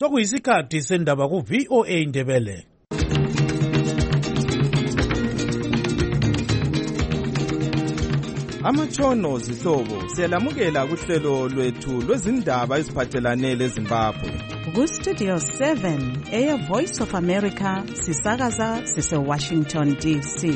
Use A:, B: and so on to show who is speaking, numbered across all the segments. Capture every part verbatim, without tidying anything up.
A: Sokuyisikhathi sendaba ku V O A Ndebele.
B: Amatshono zihlobo siyalamukela kuhlelo lwethu lwezindaba eziphathelane leZimbabwe.
C: Ku Studio seven eya Voice of America sisakaza sise Washington D C.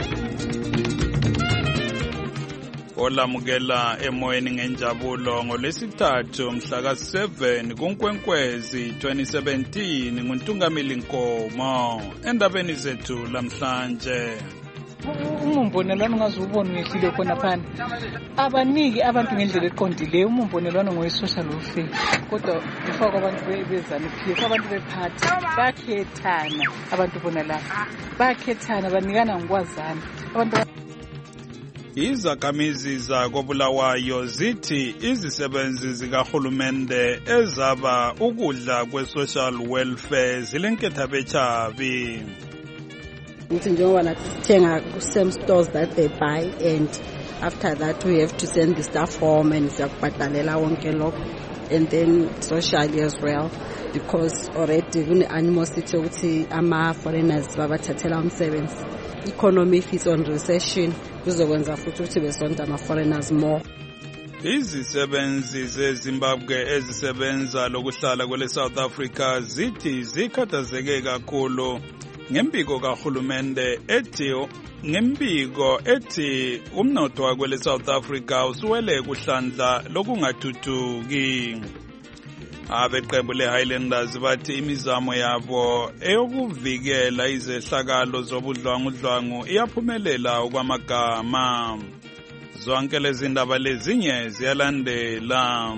D: Olamukela emoyeni ngenjabulo ngolesithathu mhla ka seven kuNkwenkwezi twenty seventeen nguNtungamili Nkomo endabeni zethu lamhlanje.
E: Umumbonelwano ngazubona ngehlile khona phana abaniki abantu ngendlela eqondileyo umumbonelwano ngowe-social welfare kodwa ufaka abantu bezana phi abantu bephathi bakhethana abantu bona lapha bakhethana banikana ngokwazana abantu.
D: Izakhamizi zakobulawayo zithi izisebenzi zikahulumende ezaba ukudla kwe-social welfare zilenketha bechabi.
F: It's njengoba nathenga ku-same stores that they buy, and after that we have to send the staff home and siyakubhadalela wonke lokho, and then socially as well, because already kune-animosity yokuthi ama-foreigners babathathela umsebenzi. Economy if it's on recession kuzokwenza futhi ukuthi besonta ama-foreigners more.
D: Izisebenzi zeZimbabwe ezisebenza lokuhlala kwele South Africa zithi zikhathazeke kakhulu ngempiko kahulumende ethi ngempiko ethi umnotho wakwele South Africa usuwele kuhlandla lokungathuthuki. Abeqembu le-Highlanders bathi imizamo yabo eyokuvikela izehlakalo zobudlwangudlwangu iyaphumelela okwamagama. Zonke lezi ndaba lezinye ziyalandela.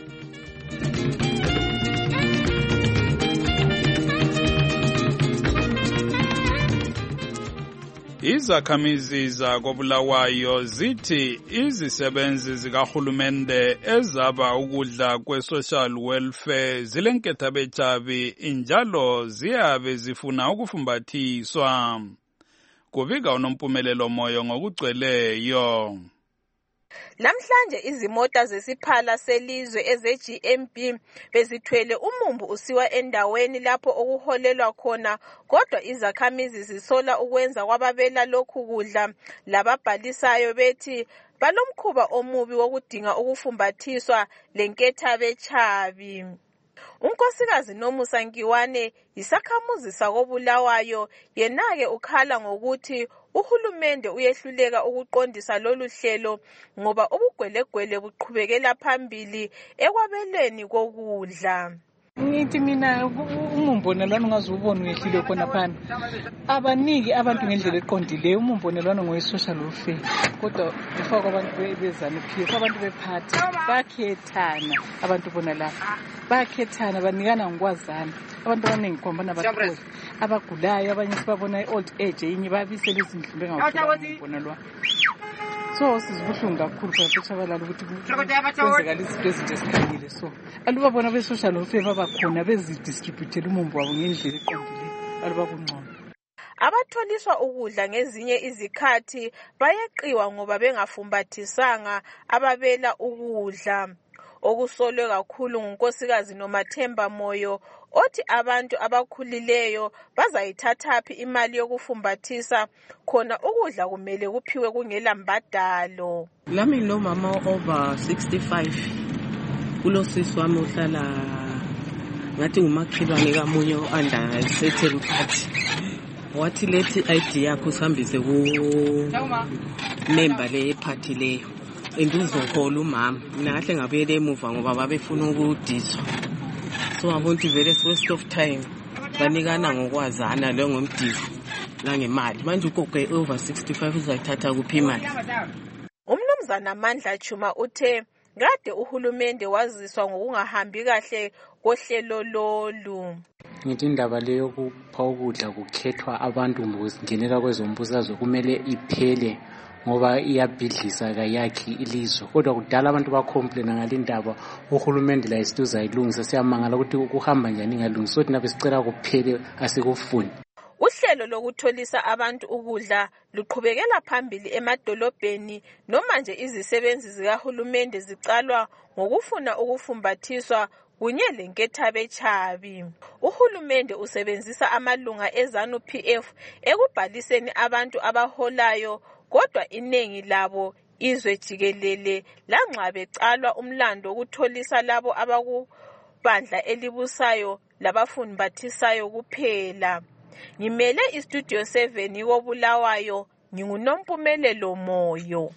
D: Izakhamizi zakobulawayo zithi izisebenzi zikahulumende ezaba ukudla kwe-social welfare zilenketha bechabi injalo ziyabe zifuna ukufumbathiswa. Kubika unompumelelo moyo ngokugcweleyo.
G: Namhlanje izimota zesiphala selizwe eze-G M B bezithwele umumbu usiwa endaweni lapho okuholelwa khona, kodwa izakhamizi zisola ukwenza kwababela lokhu kudla lababhalisayo bethi balomkhuba omubi wokudinga ukufumbathiswa lenketha bechabi. Unkosikazi Nomusa Nkiwane yisakhamuzi sakobulawayo, yenake ukhala ngokuthi uhulumende uyehluleka ukuqondisa lolu hlelo ngoba ubugwelegwele buqhubekela phambili ekwabeleni kokudla.
E: Ngithi mina umumbonelwano ngazubona ngehlile khona phana abaniki abantu ngendlela eqondileyo umumbonelwano ngowe-social welfare kodwa ufaka abantu bezana phi abantu bephathi bakhethana abantu bona lapha bakhethana banikana ngokwazana abantu abaningi khombana abakhulu abagulayo abanye sibabona i-old age yinye babisela izindlu bengawubonelwano. So sizibuhlungu kakhulu kwasechabalala ukuthi kwenzekala izinto ezinje esikhangile. So alubabona be-social welfare babakhona bezidistributele umumbu wabo ngendlela eqondileyo alubakungcono.
G: Abatholiswa ukudla ngezinye izikhathi bayeqiwa ngoba bengafumbathisanga ababela ukudla. Okusolwe kakhulu ngunkosikazi Nomathemba Moyo othi abantu abakhulileyo bazayithathaphi imali yokufumbathisa khona ukudla kumele kuphiwe kungela mbadalo.
H: Lami lo mama over sixty-five kulo sisi wami uhlala ngathi ngumakhelwane kamunye under certain party. Wathi lethi I D yakho sihambise ku member le party leyo enduzohola umama nahle ngabuyele emuva ngoba babefuna ukudiswa. So I want to very waste of time banikana ngokwazana lo ngomdiso la ngemali manje ugogo over sixty-five uzayithatha kuphi imali.
G: Umnumzana Mandla Chuma uthe kade uhulumende waziswa ngokungahambi kahle kohlelo lolu.
I: Ngithi indaba leyo kupha ukudla kukhethwa abantu ngokungenela kwezombusazwe kumele iphele ngoba iyabhidlisa kayakhi ilizwe. Kodwa kudala abantu bacomplaina ngalindaba uhulumende la isituza ilungisa siyamangala ukuthi ukuhamba njani ngalungisa sothi nabe sicela kuphele asikufuni.
G: Uhlelo lokutholisa abantu ukudla luqhubekela phambili emadolobheni noma nje izisebenzi zikahulumende zicalwa ngokufuna ukufumbathiswa kunye lenkethabetshabi. Uhulumende usebenzisa amalunga eZANU-P F ekubhaliseni abantu abaholayo, kodwa inengi labo izwe jikelele lanxa becalwa umlando wokutholisa labo abakubandla elibusayo labafumbathisayo kuphela. Ngimele iStudio seven koBulawayo, nginguNompumelelo Moyo.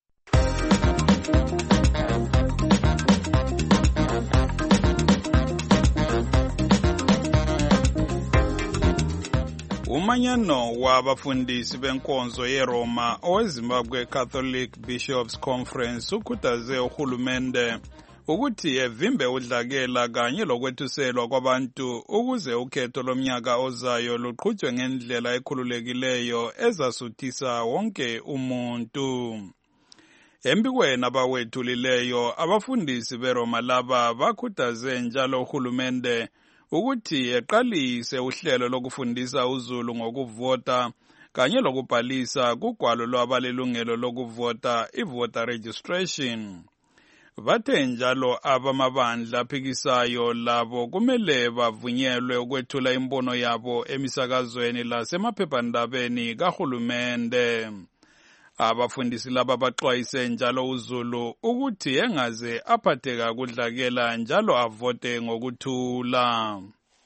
D: Umanyano wabafundisi benkonzo yeRoma oweZimbabwe Catholic Bishops Conference ukhuthaze uhulumende ukuthi evimbe udlakela kanye lokwethuselwa kwabantu ukuze ukhetho lomnyaka ozayo luqhutshwe ngendlela ekhululekileyo ezasuthisa wonke umuntu. Embikweni abawethulileyo abafundisi beRoma laba bakhuthaze njalo uhulumende ukuthi eqalise uhlelo lokufundisa uZulu ngokuvota kanye lokubhalisa kugwalo lwabalelungelo lokuvota i-voter registration. Bathe njalo abamabandla aphikisayo labo kumele bavunyelwe ukwethula imbono yabo emisakazweni lasemaphephandabeni kahulumende. Abafundisi laba baxwayise njalo uZulu ukuthi engaze aphatheka kudlakela njalo avote ngokuthula.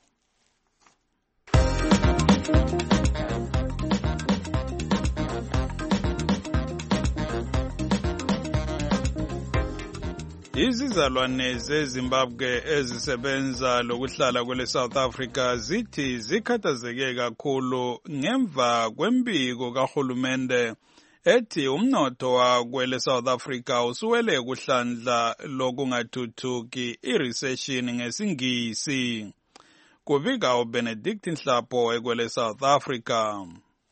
D: Izizalwane zeZimbabwe ezisebenza lokuhlala kwele South Africa zithi zikhathazeke kakhulu ngemva kwembiko kahulumende ethi umnotho wakwele South Africa usuwele kuhlandla lokungathuthuki i-recession ngesingisi. Kubika uBenedict Nhlapo ekwele South Africa.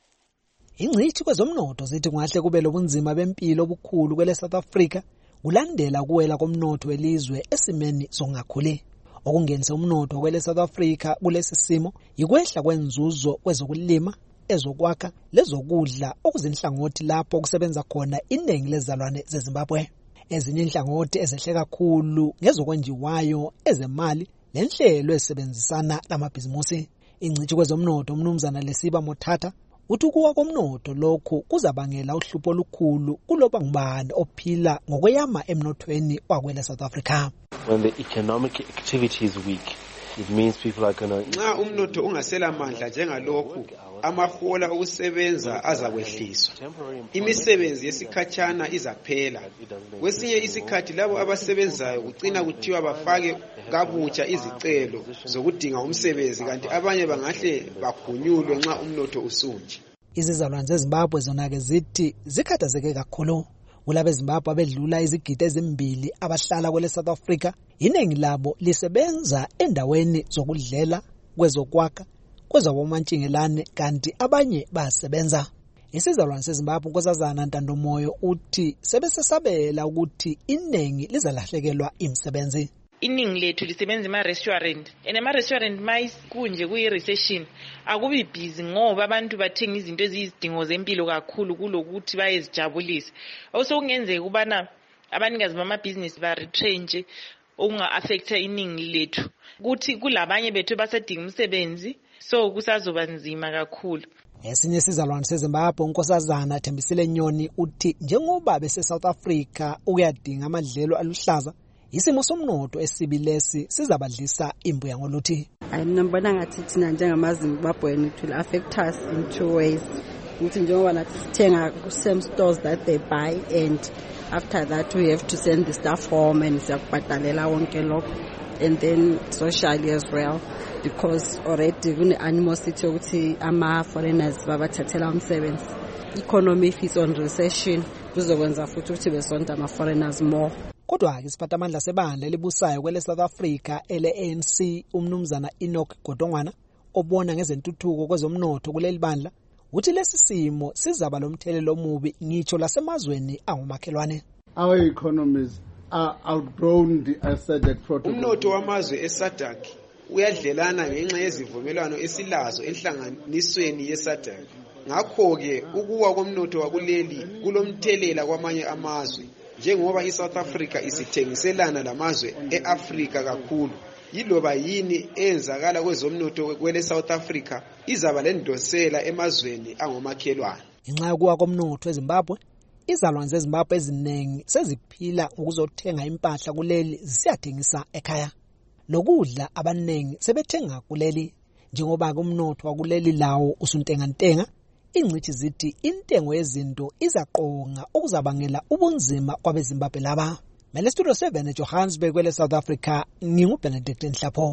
J: Ingcithi kwezomnotho zithi kungahle kube lobunzima bempilo obukhulu kwele South Africa kulandela kuwela komnotho welizwe esimeni songakhuli. Okungenisa umnotho kwele South Africa kulesi simo yikwehla kwenzuzo kwezokulima, ezokwakha lezokudla okuzinhlangothi lapho kusebenza khona iningi lezalwane zeZimbabwe. Ezinye inhlangothi ezehle kakhulu ngezokwenjiwayo ezemali lenhlelo ezisebenzisana lamabhizimusi. Ingcithi kwezomnotho umnumzana Lesiba Mothatha uthi ukuwa komnotho lokhu kuzabangela uhlupho olukhulu kuloba ngubani ophila ngokweyama emnothweni wakwele South Africa.
K: When the economic activity is weak, it means people are going to...
L: Nxa umnotho ungasela mandla njengalokhu, amahola okusebenza azakwehliswa. Imisebenzi yesikhatshana izaphela. Kwesinye isikhathi labo abasebenzayo kucina kuthiwa bafake kabutsha izicelo zokudinga umsebenzi kanti abanye bangahle baghunyulwe nxa umnotho usunje.
J: Izizalwane zeZimbabwe zona-ke zithi zikhathazeke kakhulu. Kulabe Zimbabwe abedlula izigidi ezimbili abahlala kwele South Africa, iningi labo lisebenza endaweni zokudlela, kwezokwakha, kwezobomantshingelane kanti abanye basebenza. Isizalwane seZimbabwe uNkosazana Ntandomoyo uthi sebesesabela ukuthi iningi lizalahlekelwa imisebenzi.
M: Iningi lethu lisebenza ema-restaurant and ema-restaurant mayikunje kuyi-recession akubi busy ngoba abantu bathenga izinto eziyizidingo zempilo kakhulu kulokuthi bayezijabulisa. Osokungenzeka ukubana abanikazi bamabhizinisi ba-retrenche okunga-affecta iningi lethu. Kuthi kulabanye bethu basadinga umsebenzi so kusazoba nzima kakhulu.
J: Esinye isizalwane seZimbabwe uNkosazana Thembisile Nyoni uthi njengoba bese-South Africa ukuyadinga amadlelo aluhlaza, isimo somnotho esibilesi sizabadlisa imbuya ngoluthi.
F: Ayinambona ngathi thina njengamaZimbabwean it will affect us in two ways. Ukuthi njengoba nathi sithenga ku-same stores that they buy and after that we have to send the staff home and siyakubhadalela wonke lokho, and then socially as well because already kune-animosity yokuthi ama-foreigners babathathela umsebenzi. Economy if it's on recession kuzokwenza futhi ukuthi besonda ama-foreigners more.
J: Kodwa ke siphathamandla sebandla elibusayo kwele South Africa ele A N C umnumzana Enoch Godongwana obona ngezentuthuko kwezomnotho kuleli bandla uthi lesi simo sizaba lomthelelo omubi ngitsho lasemazweni angumakhelwane.
N: Our economies are outgrown the S A D C protocol.
L: Umnotho wamazwe eSADC uyadlelana ngenxa yezivumelwano esilazo enhlanganisweni yeS A D C. Ngakho ke ukuwa komnotho wakuleli kulomthelela kwamanye amazwe. Njengoba iSouth Africa isithengiselana lamazwe eAfrika kakhulu, yiloba yini eyenzakala kwezomnotho kwele South Africa izaba lendosela emazweni angomakhelwane.
J: Inxa yokuwa komnotho eZimbabwe, izalwane zeZimbabwe eziningi seziphila ukuzothenga impahla kuleli zisiyathengisa ekhaya. Lokudla abaningi sebethenga kuleli njengoba umnotho wakuleli lawo usuntengantenga. Ingcithi zithi intengo yezinto izaqonga ukuzabangela ubunzima kwabeZimbabwe laba. Mele Studio seven eJohannesburg kwele South Africa, nginguBenedict Nhlapho.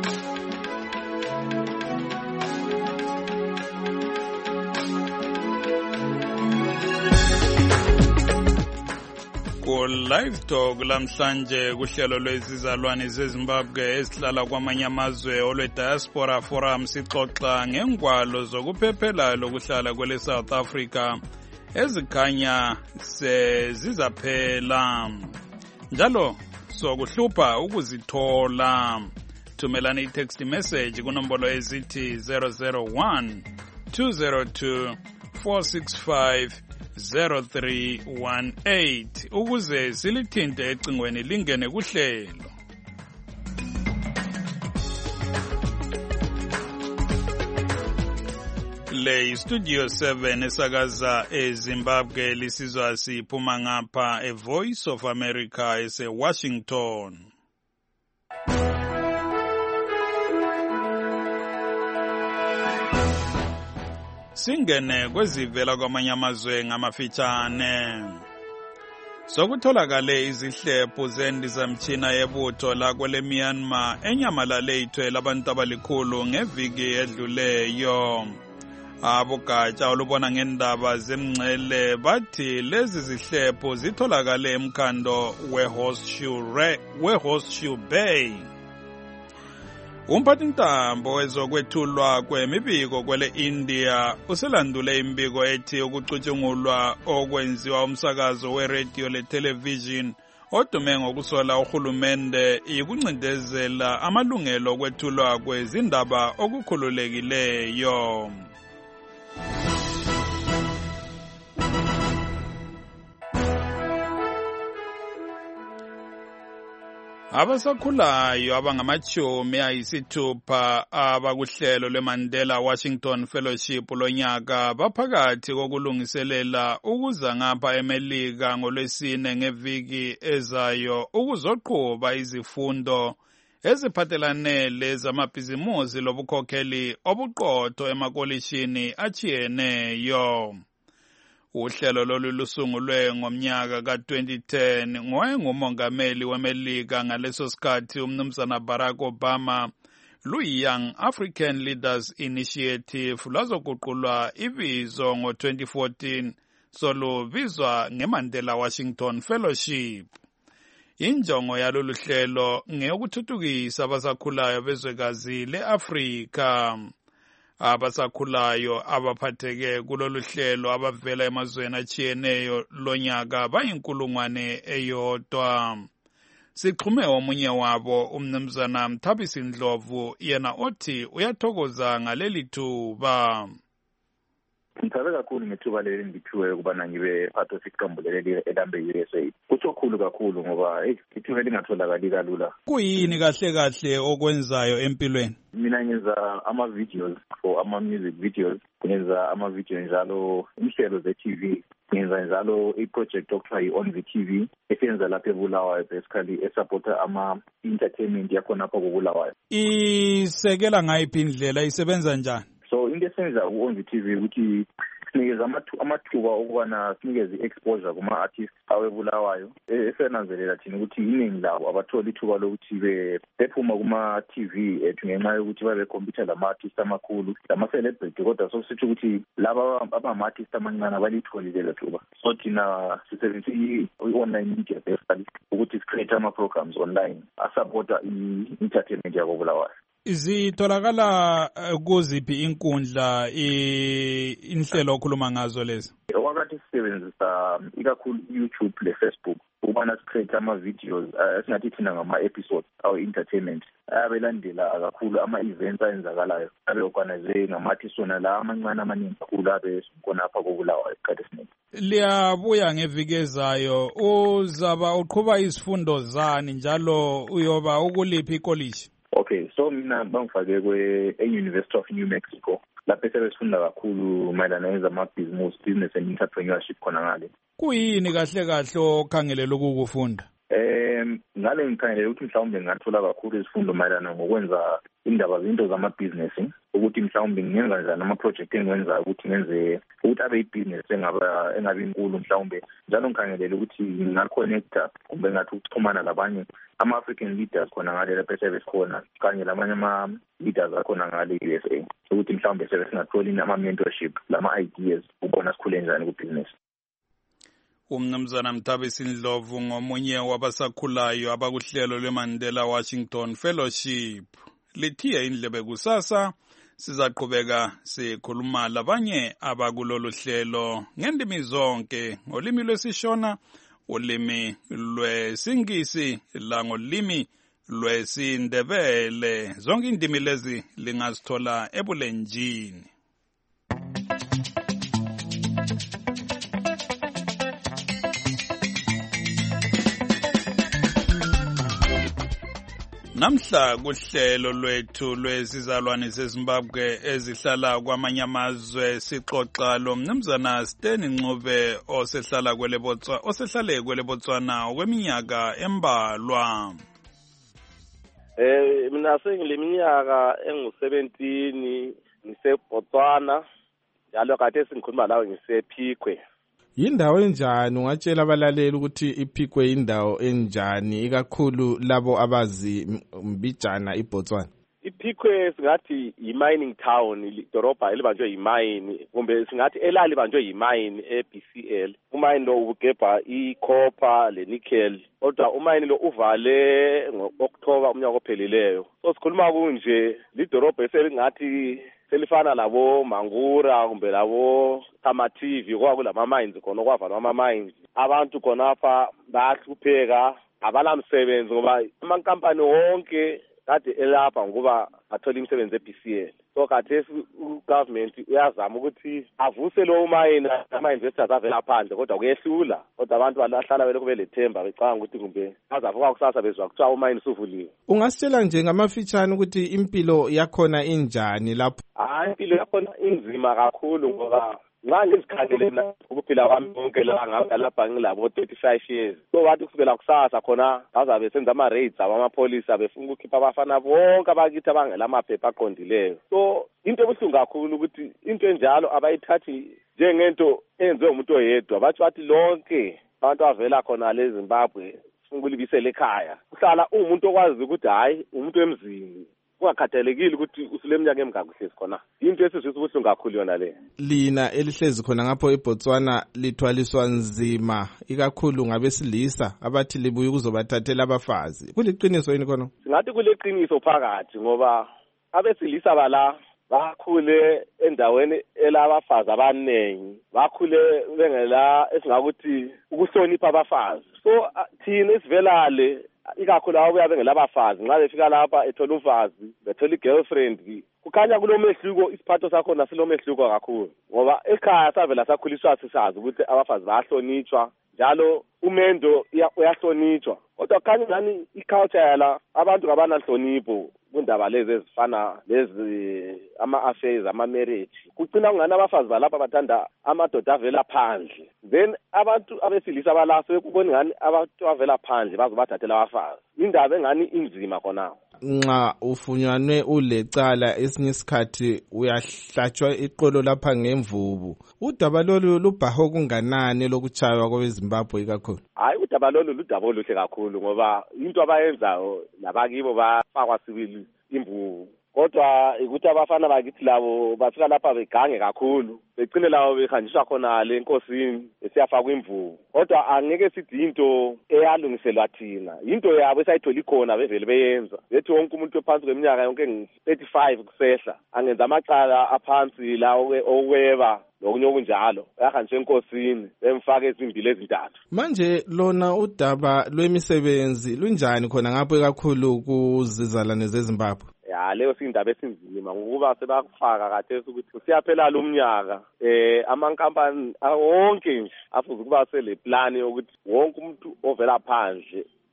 D: Live Talk lamhlanje kuhlelo lwezizalwane zeZimbabwe esihlala kwamanye amazwe olwe Diaspora Forum sixoxa ngengwalo zokuphephela lokuhlala kwele South Africa ezikhanya sezizaphela njalo sokuhlupha ukuzithola. Thumelani i-text message kunombolo ezithi zero zero one two zero two four six five zero three one eight ukuze silithinte ecingweni lingene kuhlelo. Le Studio seven esakaza eZimbabwe lisizwa siphuma ngapha e Voice of America ese Washington. Singene kwezivela kwamanye amazwe ngamafitshane. Sokutholakale izihlephu zendizamtshina yebutho lakwele Myanmar enyamalale ithwele abantu abalikhulu ngeviki edluleyo. Abogatsha olubona ngendaba zemngcele bathi lezi zihlephu zitholakale emkhando weHorseshoe weHorseshoe Bay. Umphathintambo wezokwethulwa kwemibiko kwele India uselandule imbiko ethi ukucutshungulwa okwenziwa umsakazo weradio letelevision odume ngokusola uhulumende ikuncindezela amalungelo okwethulwa kwezindaba okukhululekileyo. Abasakhulayo abangamachumi ayisithupha abakuhlelo lweMandela Washington Fellowship lonyaka baphakathi kokulungiselela ukuza ngapha eMelika ngolwesine ngeviki ezayo ukuzoqhuba izifundo eziphathelane lezamabhizimusi lobukhokheli obuqotho emakolishini achiyeneyo. Uhlelo lolu lusungulwe ngomnyaka ka twenty ten ngowayengumongameli weMelika ngaleso sikhathi umnumzana Barack Obama. Lu-Young African Leaders Initiative lwazoguqulwa ibizo ngo twenty fourteen solubizwa ngeMandela Washington Fellowship. Injongo yalolu hlelo ngeyokuthuthukisa abasakhulayo bezwekazi le-Afrika. Abasakhulayo abaphatheke kulolu hlelo abavela emazweni achiyeneyo lonyaka bayinkulungwane eyodwa. Sixhume omunye wabo umnumzana Mthabisi Ndlovu yena othi uyathokoza ngaleli thuba.
O: Ngithabe kakhulu ngethuba leli ngiphiwe ukubana ngibe part of iqembu leli elambe U S A. Kusokhulu kakhulu ngoba ithuba lingatholakali kalula.
D: Kuyini kahle kahle okwenzayo empilweni?
O: Mina ngenza ama videos for ama music videos, ngenza ama video njalo inhlelo ze T V, ngenza njalo i project okuthiwa i-On the T V esenza lapha eBulawayo basically esupporta ama entertainment yakhona lapha kuBulawayo.
D: Isekela ngayiphi indlela isebenza njani?
O: So into esenza ku-On the T V ukuthi sinikeza amathuba okubana sinikeze i-exposure kuma-artists awebulawayo esenanzelela thina ukuthi iningi labo abatholi ithuba lokuthi bephuma kuma-T V ethu ngenxa yokuthi babekhompyutha lama-artists amakhulu lama-celebrity kodwa sokusitsho ukuthi laba abama-artists amancane abalitholi lelo thuba. So thina sisebenzisa i-online media basically ukuthi si-create ama-programs online asupporta i-entertainment yabo Bulawayo.
D: Zitholakala kuziphi inkundla inhlelo okhuluma ngazo lezi?
O: Wakati sisebenzisa ikakhulu YouTube le Facebook ukubana si-create ama-videos esingathi thina ngama-episodes awe entertainment abelandela kakhulu ama-events ayenzakalayo abe organize ngama-artists wona la amancane amaningi kakhulu abe khona apha koBulawayo isikhathi esiningi.
D: Liyabuya ngeviki ezayo uzaba uqhuba izifundo zani njalo uyoba ukuliphi ikoliji?
O: Okay, so mina bangifake kwe e-University of New Mexico lapho esebesifunda kakhulu mayelana nezamabhizinisi, business and entrepreneurship khona ngale.
D: Kuyini kahle kahle okhangelela ukukufunda?
O: Um ngale ngikhangelela ukuthi mhlawumbe ngingathola kakhulu izifundo mayelana ngokwenza indaba zinto zamabhizinisi, ukuthi mhlawumbe ngenza njani ama-project engiwenzayo ukuthi ngenze ukuthi abe ibhizinisi engaba engabi inkulu mhlawumbe. Njalo ngikhangelela ukuthi ngingaconnecta kumbe ngathi ukuxhumana labanye ama-African leaders khona ngale lapho esebesikhona kanye labanye ama-leaders akhona ngale U S A ukuthi mhlawumbe sebesingathola ama-mentorship lama-ideas ukubona sikhule njani kubhizinisi.
D: Umnumzana Mthabisi Ndlovu ngomunye wabasakhulayo abakuhlelo lweMandela Washington Fellowship. Lithiye indlebe kusasa, sizaqhubeka sikhuluma labanye abakulolu hlelo ngendimi zonke, ngolimi lwesishona, ulimi lwesingisi langolimi lwesindebele. Zonke indimi lezi lingazithola ebulenjini. Namhla kuhlelo lwethu lwesizalwane seZimbabwe ezihlala kwamanye amazwe sixoxa lo mnumzana Steny Ncube osehlala kwele Botswana osehlale kwele Botswana okweminyaka embalwa.
P: Eh mina sengileminyaka engu seventeen ngiseBotswana njalo kade singikhuluma lawo ngisePhikwe.
B: Yindawo enjani ungatshela abalaleli ukuthi iPhikwe indawo enjani ikakhulu labo abazi Mbijana iBotswana?
P: iPhikwe singathi yi-mining town, idorobha elibanjwe yi-mine kumbe singathi elali banjwe yi-mine e-B C L. Umine lo ubugebha i-copper le-nickel kodwa umine lo uvale ngo-October umnyaka ophelileyo. So sikhuluma kunje lidorobha eselingathi selifana labo Mangura kumbe labo Kamativi kwakulama mines khona kwavalwa ama mines. Abantu khonapha bayahlupheka abalamsebenzi ngoba amankampani wonke kade elapha ngoba athola imisebenzi e-B C L. So kade ugovernment uyazama ukuthi avuse lo mine ama-investors avela phandle kodwa kuyehlula kodwa abantu balahlala belokhu belethemba becanga ukuthi kumbe azavuka kusasa bezwa kuthiwa umine usuvuliwe.
B: Ungasitshela nje ngamafitshane ukuthi impilo yakhona injani lapho?
P: Hayi impilo yakhona inzima kakhulu ngoba nxa ngizikhalele mina ukuphila kwami konke la ngapha ngilabo thirty-five years. So wathi kusukela kusasa khona bazabe senza ama raids abamapolisa befuna ukukhipha abafana bonke abakithi abangela amaphepha aqondileyo. So into ebuhlungu kakhulu ukuthi into enjalo abayithathi njengento enziwe umuntu oyedwa, bathi bathi lonke abantu avela khona le Zimbabwe ukulibisela ekhaya. Uhlala umuntu okwazi ukuthi hayi umuntu emzini kungakhathalekile ukuthi usuleminyaka emingaki uhlezi khona. Into esizwisa ubuhlungu kakhulu yona le.
B: Lina elihlezi khona ngapho eBotswana lithwaliswa nzima ikakhulu ngabesilisa abathi libuye ukuzobathathela abafazi. Kuliqiniso yini khona?
P: Singathi kuleqiniso phakathi ngoba abesilisa bala bakhule endaweni elabafazi abanengi, bakhule bengela esingakuthi ukuhlonipha abafazi. So thina isivelale ikakhulu ababuya bengelabafazi nxa befika lapha ethola umfazi bethola i-girlfriend kukhanya kulomehluko isiphatho sakho nasilomehluko kakhulu ngoba ekhaya savela sakhuliswa sisazi ukuthi abafazi bayahlonitshwa njalo umendo uyahlonitshwa kodwa kukhanya ngani i-culture yala abantu kabanahlonipho kundaba lezi ezifana lezi ama-affairs ama-marriage. Kugcina kungani abafazi balapha bathanda amadoda avela phandle, then abantu abesilisa balase kubona ngani abantu avela phandle bazobathathela abafazi. Indaba engani inzima khona.
B: Nxa ufunyanwe ulecala esinye isikhathi uyahlatshwa iqolo lapha ngemvubu. Udaba lolu lubhaho kunganani lokuchaywa kweZimbabwe ikakhulu?
P: Hayi udaba lolu ludaba oluhle kakhulu ngoba into abayenzayo nabakibo bafakwa sibili imvubu. Kodwa ukuthi abafana bakithi labo bafika lapha begange kakhulu begcine lawo behanjiswa khona le enkosini esiyafakwa imvubu. Kodwa angeke sithi into eyalungiselwa thina, into yabo esayithola ikhona bevele beyenza. Bethi wonke umuntu ophansi kweminyaka yonke thirty-five kusehla angenza amacala aphansi lawo okweba lokunye okunjalo yahanjiswa enkosini bemfaka ezimbili ezintathu.
B: Manje lona udaba lwemisebenzi lunjani khona ngapho ekakhulu kuzizalwane zeZimbabwe?
P: Ya leyo sindaba esinzima ngokuba sebakufaka kathesi ukuthi usiyaphela lo mnyaka eh amankampani wonke nje afuze ukuba sele plan yokuthi wonke umuntu ovela phandle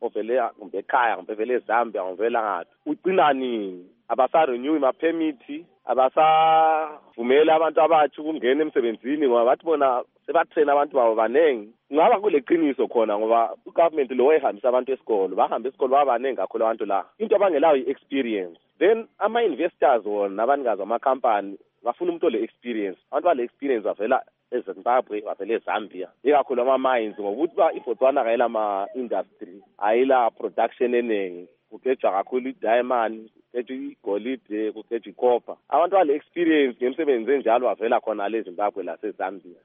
P: ovele kumbe ekhaya kumbe vele eZambia ngivela ngaphi ucina nini abasarenew ama-permit abasavumela abantu abatsha ukungena emsebenzini ngoba bathi bona sebatrain abantu babo banengi ngaba kule qiniso khona ngoba ugovernment lo wayehambisa abantu esikolo bahamba esikolo baba banengi kakhulu abantu la into abangelayo i-experience then ama-investors wona abanikazi amakhampani bafuna umuntu ole-experience abantu bale-experience bavela eZimbabwe bavela eZambia ikakhulu ama-mines ngokuthi ba iBotswana kayela ama-industry ayila production enengi kugejwa kakhulu i-diamond kugejwa igolide kugejwa icopper abantu bale-experience ngemsebenzi enjalo bavela khona le Zimbabwe laseZambia.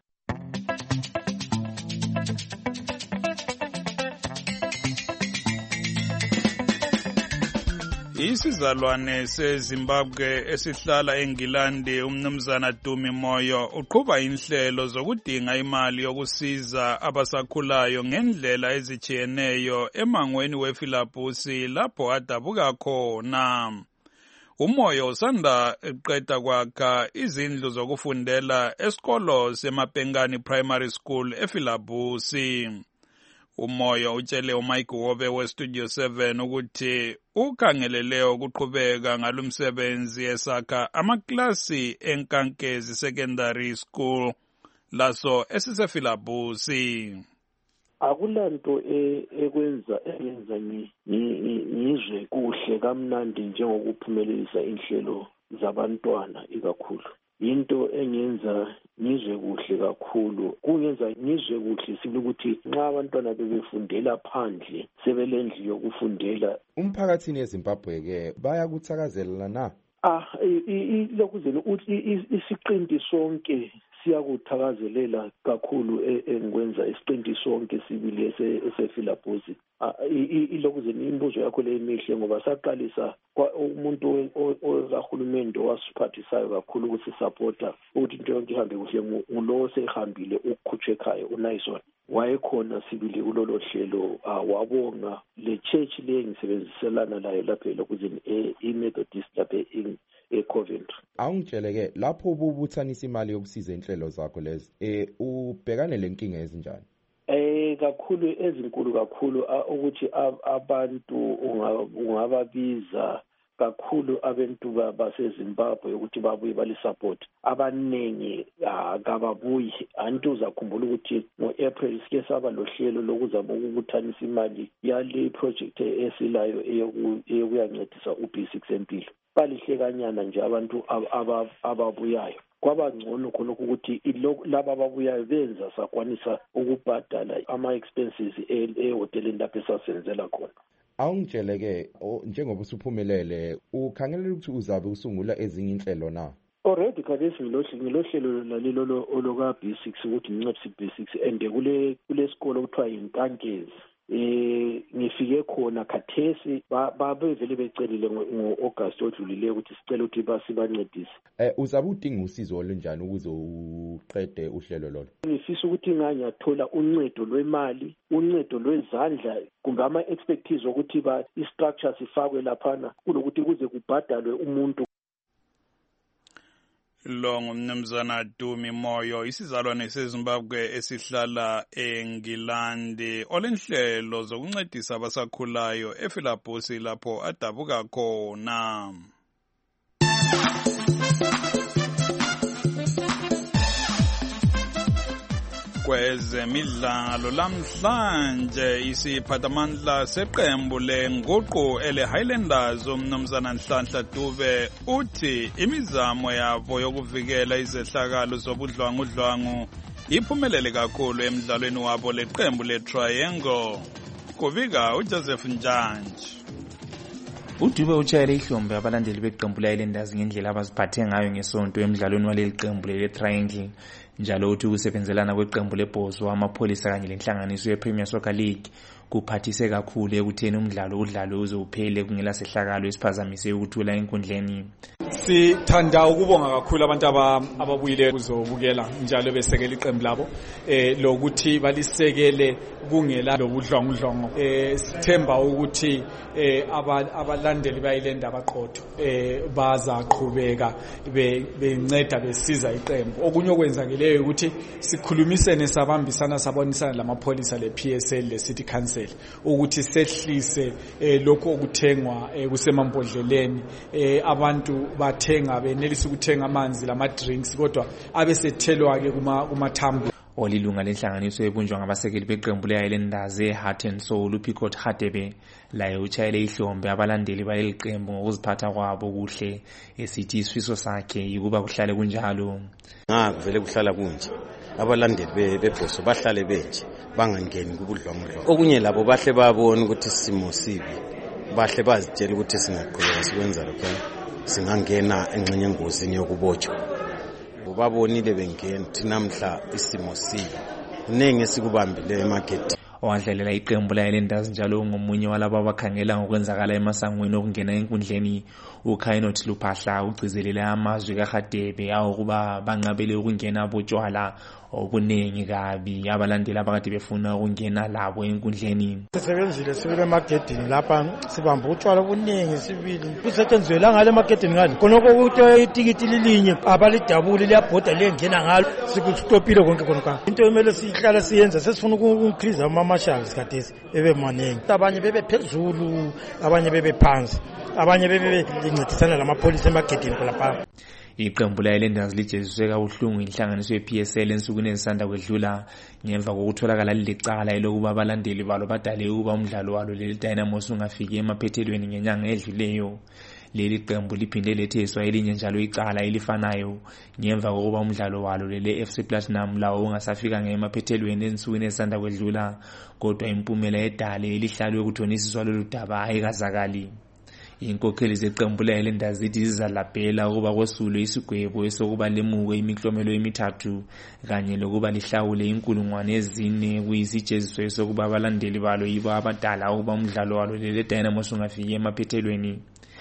D: Isizalwane seZimbabwe esihlala eNgilandi umnumzana Dumi Moyo uqhuba inhlelo zokudinga imali yokusiza abasakhulayo ngendlela ezijiyeneyo emangweni wefilabusi lapho adabuka khona. Umoyo usanda eqeda kwakha izindlu zokufundela esikolo seMapengani Primary School efilabusi. Umoyo utshele uMike Wobe weStudio seven ukuthi ukhangelele ukuqhubeka ngalumsebenzi esakha amaklasi eNkankezi Secondary School laso esisefilabusi.
Q: Akulanto ekwenza eyenza ngizwe kuhle kamnandi njengokuphumelelisa inhlelo zabantwana ikakhulu. Into engenza ngizwe kuhle kakhulu kungenza ngizwe kuhle sibili ukuthi nxa abantwana bebefundela phandle sebelendlu yokufundela.
R: Umphakathini eZimbabwe ke bayakuthakazelela na?
Q: Ah lokuzela uthi isiqindi sonke siyakuthakazelela kakhulu engikwenza isiqindi sonke sibili esefilabusi. Ilokuzela imbuzo yakho le emihle ngoba saqalisa umuntu okahulumende wasiphathisayo kakhulu ukuthi supporta ukuthi into yonke ihambe kuhle ngulo sehambile ukukhutshwa ekhaya uNaison wayekhona sibili kulolo hlelo wabonga le church le ngisebenziselana layo lapha lokuzeni eMethodist lapha eCoventry.
R: Awungitsheleke lapho ububuthanisa imali yokusiza inhlelo zakho lezi eh ubhekane lenkinga ezinjani?
Q: Eh kakhulu ezinkulu kakhulu ukuthi abantu ungababiza kakhulu abantu baseZimbabwe ukuthi babuye bali support abanengi akababuyi antu uzakhumbula ukuthi ngoApril sike saba lohlelo lokuzama ukubuthanisa imali yale project esilayo eyokuyancedisa uB six empilo balihle kanyana nje abantu ababuyayo kwaba ngcono khona ukuthi laba ababuyayo benza sakwanisa ukubhadala ama expenses ehoteleni lapho esasenzela khona.
R: Awungitsheleke njengoba usuphumelele ukhangelela ukuthi uzabe usungula ezinye inhlelo na?
Q: Already khathesi ngilohlelo lalelo oloka B six ukuthi ngincedise B six and kule kule sikolo kuthiwa yiNkankezi. Eh ngifike khona khathesi babevele becelile ngoAugust odlulile ukuthi sicela ukuthi basibancedise.
R: Eh uzabe udinga usizo olunjani ukuze uqede uhlelo lolo?
Q: Ngifisa ukuthi nganyathola uncedo lwemali, uncedo lwezandla kumbe ama expertise ukuthi ba istructure sifakwe laphana kulokuthi kuze kubhadalwe umuntu.
D: Lo ngumnumzana Dumi Moyo isizalwane seZimbabwe esihlala eNgilandi olenhlelo zokuncedisa abasakhulayo efilabusi lapho adabuka khona. Kwezemidlalo lamhlanje isiphathamandla seqembu lenguqu ele Highlanders umnumzana Nhlanhla Dube uthi imizamo yabo yokuvikela izehlakalo zobudlwangudlwangu iphumelele kakhulu emidlalweni wabo leqembu leTriangle. Kuvika uJoseph Njanji.
S: uDube utshayele ihlombe abalandeli beqembu leHighlanders ngendlela abaziphathe ngayo ngesonto emidlalweni waleli qembu leTriangle. Njalo uthi ukusebenzelana kweqembu leBhozwa amapholisa kanye lenhlanganiso yePremier Soccer League kuphathise kakhulu ekutheni umdlalo udlalwe uze uphele kungela sehlakalo esiphazamise ukuthula enkundleni.
T: Sithanda ukubonga kakhulu abantu ababuyile kuzobukela njalo besekela iqembu labo eh lokuthi balisekele kungela lobudlwangudlwangu. Eh sithemba ukuthi eh abalandeli bayilenda abaqotho eh baza qhubeka benceda besiza iqembu. Okunye okwenzakeleyo ukuthi sikhulumisene sabambisana sabonisana lamapholisa leP S L leCity Council siyenzele ukuthi sehlise eh, lokho okuthengwa eh, kusemambodleleni eh, abantu bathenga benelisa ukuthenga amanzi lama drinks kodwa abesethelwa ke kuma kumathambo.
S: Olilunga lenhlanganiso ebunjwa ngabasekeli beqembu le-Islanders Heart and Soul uPicot Hadebe laye utshayele ihlombe abalandeli baleli qembu ngokuziphatha kwabo kuhle esithi isifiso sakhe yikuba kuhlale kunjalo.
U: Ngavele kuhlala kunje abalandeli bebhoso bahlale benje bangangeni kubudlwangudlwa okunye labo bahle babona ukuthi simo sibi bahle bazitshela ukuthi singaqhubeka sikwenza lokho singangena engxenye engozini yokubotshwa babonile bengena thina mhla isimo sibi ningi sikubambile emarket.
S: Owadlalela iqembu le-Islanders njalo ngomunye walabo abakhangela ngokwenzakala emasangweni okungena enkundleni uKhainoth Luphahla ugcizelele amazwi kaHadebe awukuba banqabele ukungena botshwala obuningi kabi abalandeli abakade befuna ukungena labo enkundleni.
A: Sisebenzile sibile emagedini lapha sibamba utshwala obuningi sibili kusetshenziswa ngale emagedini ngale konke ukuthi itikiti lilinye abalidabuli liyabhoda lengena ngalo sikustopile konke konke. Into emele sihlala siyenza sesifuna ukuncrease amamashali sikhathesi bebe maningi abanye bebe phezulu abanye bebe phansi abanye bebe lincedisana lamapolisi emagedini lapha.
S: Iqembu le-Islanders lijeziswe kabuhlungu inhlanganiso ye-P S L ensukwini ezisanda kwedlula ngemva kokutholakala lilecala elokuba abalandeli balo badale ukuba umdlalo walo leli Dynamos ungafiki emaphethelweni ngenyanga edluleyo. Leli qembu liphinde letheswa elinye njalo icala elifanayo ngemva kokuba umdlalo walo leli F C Platinum lawo ungasafika ngemaphethelweni ensukwini ezisanda kwedlula kodwa impumela yedale elihlalwe ukuthonisiswa lolu daba ayikazakali. Inkokheli zeqembu le-Islanders zithi zizalabhela ukuba kwesulwe isigwebo esokuba lemuke imiklomelo emithathu kanye lokuba lihlawule inkulungwane ezine kuyisijeziso esokuba abalandeli balo yibo abadala ukuba umdlalo walo leli Dynamos ungafiki emaphethelweni.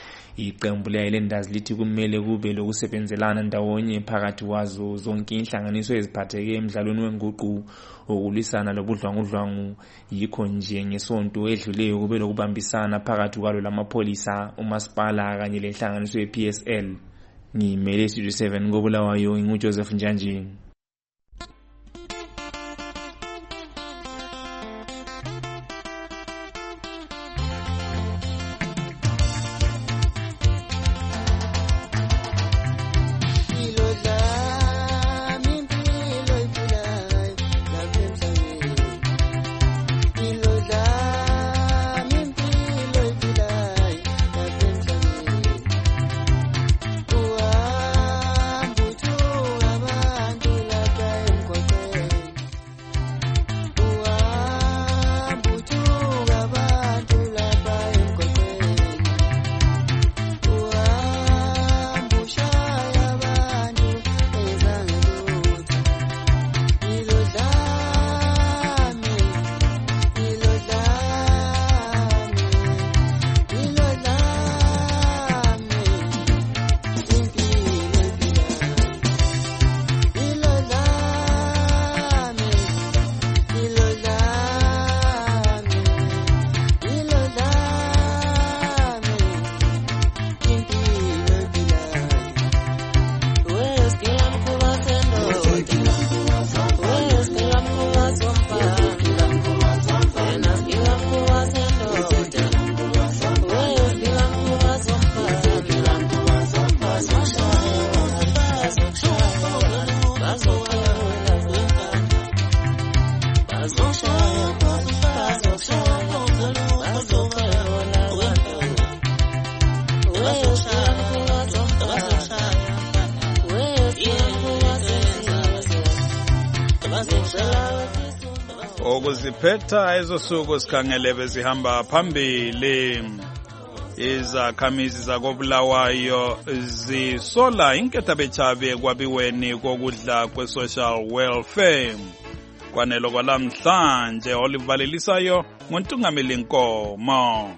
S: Iqembu le-Islanders lithi kumele kube lokusebenzelana ndawonye phakathi kwazo zonke inhlanganiso eziphatheke emidlalweni wenguqu okulwisana lobudlwangudlwangu. Yikho nje ngesonto edluleyo kube lokubambisana phakathi kwalo lamapholisa umasipala kanye lenhlanganiso ye-P S L. Ngimele Studio seven koBulawayo nginguJoseph Njanji.
D: Okuziphetha ezosuku sikhangele bezihamba phambili. Izakhamizi zakoBulawayo zisola inketha bechabe kwabiweni kokudla kwe-social welfare. Kwanelo kwalamhlanje olivalelisayo nguNtungameli Nkomo.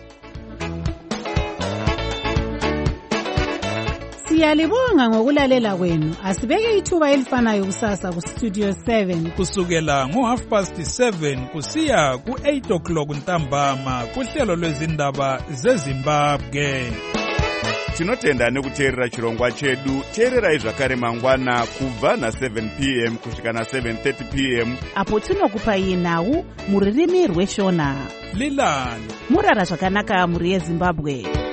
V: Siyalibonga ngokulalela kwenu. Asibeke ithuba elifanayo kusasa ku Studio seven
D: kusukela ngo half past seven kusiya ku eight o'clock ntambama kuhlelo lwezindaba zeZimbabwe.
C: tinotenda nekuteerera chirongwa chedu. Teererai zvakare mangwana kubva na seven p m kusvika na seven thirty p m
E: apo tinokupai nhau mururimi rweshona.
D: Lilani
E: murara zvakanaka muri yeZimbabwe.